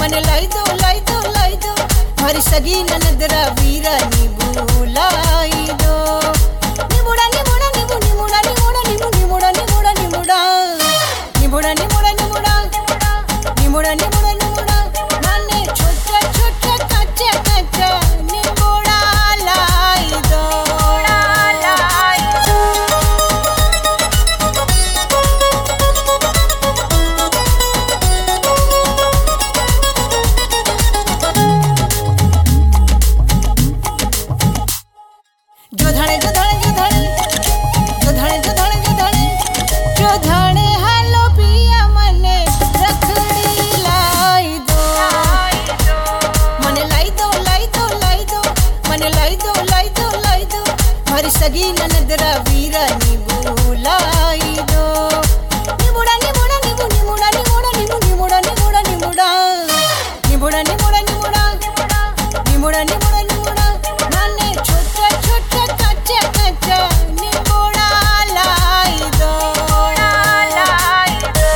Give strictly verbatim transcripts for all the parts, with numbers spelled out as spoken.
मन लाई दो लाई दो लाई दो हरी सगी ननदरा वीरा नी बुलाई दो निमुड़ा निमुड़ा निमु निमुड़ा निमुड़ा निमु निमुड़ा निमुड़ा निमुड़ा निमुड़ा निमुड़ा निमुड़ा निमुड़ा निमुड़ा निमुड़ा माने छोटा छोटा कच्चा कच्चा निमुड़ा लाई दो लाई दो जो धाणे जो धाणे जो धाणे जो धाणे जो धाणे जो धाणे जो धाणे हालो पिया मने रखड़ी लाई दो मने लाई दो लाई दो लाई दो मने लाई दो लाई दो लाई दो हरी सगी ननदरा वीरा नी बुलाई दो निमुड़ा निमुड़ा निमु निमुड़ा निमुड़ा निमु निमुड़ा निमुड़ा निमुड़ा निमुड़ा निमुड़ा निमुड़ा निमुड़ा निमुड़ा निमुड़ा माने छोटा छोटा कच्चा कच्चा निमुड़ा लाई दो लाई दो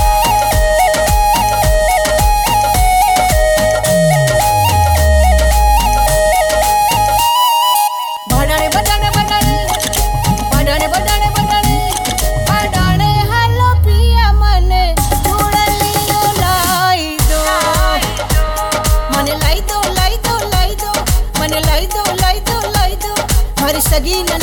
बडाणे बडाणे बडाणे बडाणे बडाणे बडाणे बडाणे हालो पिया मने मुरलियो लाई दो मने लाई दो लाई दो लाई दो मने लाई दो लाई दो लाई दो हरी सगी